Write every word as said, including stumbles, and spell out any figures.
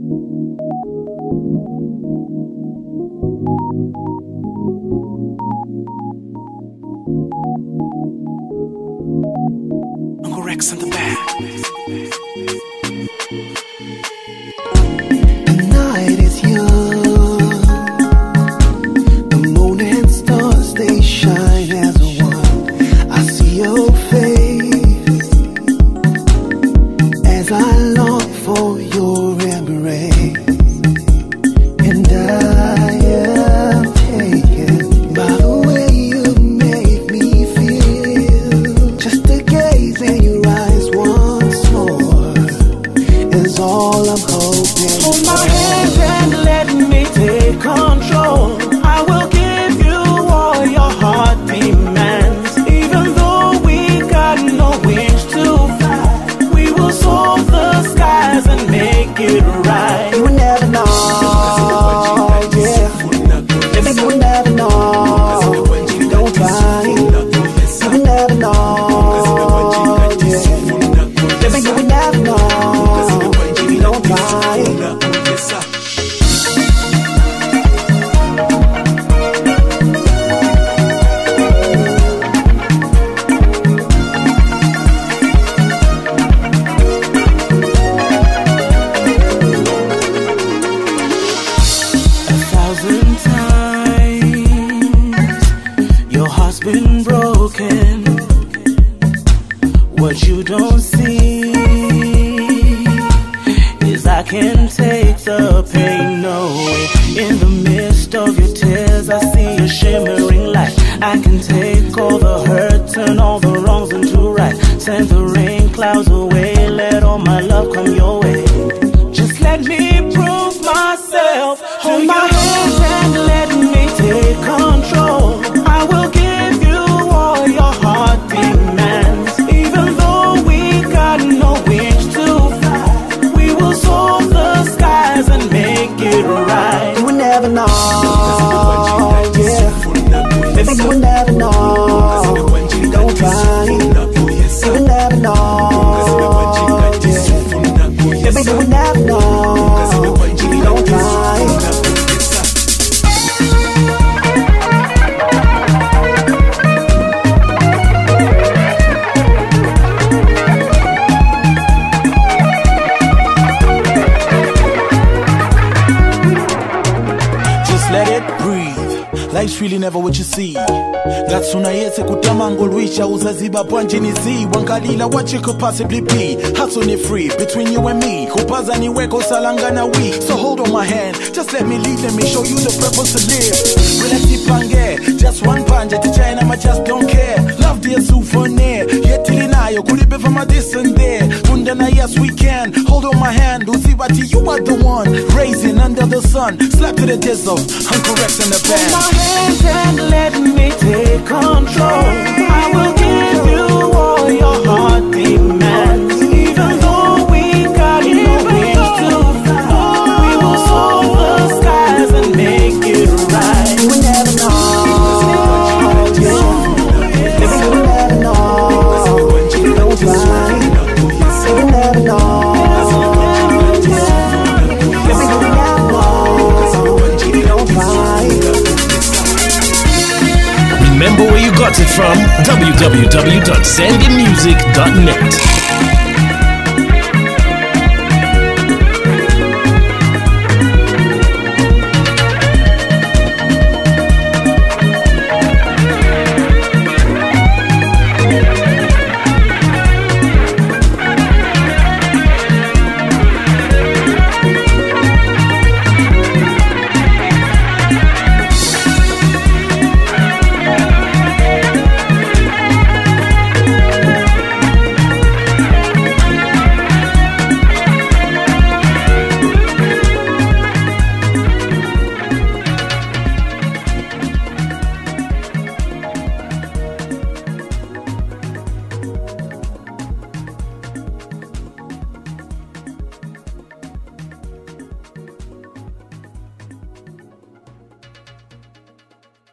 Uncle Rex in the back. The night is young. The moon and stars, they shine as one. I see your face as I long for your embrace. And I am taken by the way you make me feel. Just to gaze in your eyes once more is all I'm hoping. Hold my hand and let me take control. I will give you all your heart demands. Even though we got no wings to fly, we will soar the skies and make it right. You will never know, yeah. Baby, you will never know if you don't try. You will never know, yeah. Baby, you will never know if you don't try. A thousand times your heart's been broken. What you don't see is I can take the pain away. In the midst of your tears, I see a shimmering light. I can take all the hurt, turn all the wrongs into right. Send the rain clouds away, let all my love come your way. Just let me prove myself. Hold my hand and let me take control. I will give you all your heart demands. Even though we got no wings to fly, we will soar the skies and make it right. You will never know, yeah. Baby, you will never know if you don't try. You will never know, yeah. Baby, you will never know if you don't try. Just let it breathe. Life's really never what you see. Ngatsuna yetse kutamango lwisha uzaziba bwanjini zi wangalila what you could possibly be. Hustle it free between you and me. Kupaza ni weko salangana we. So hold on my hand, just let me lead, let me show you the purpose to live. Relax pange, just one panja to China, I just don't care. Love dear souvenir, yet tilinayo kulibe from a this and there. Fundana yes we can, hold on my hand, Uziwati you are the one. Raising under the sun, slap to the dizzle, Uncle Rex in the Hold my band. hand and let me take control. I will give you all your heart demands. Even though we got no wings to fly, we will soar the skies and make it right. You will never know, yeah. Baby, you will never know if you don't try. You will never know, yeah. Baby, you will never know if you don't try. Remember where you got it from? w w w dot sandy music dot net.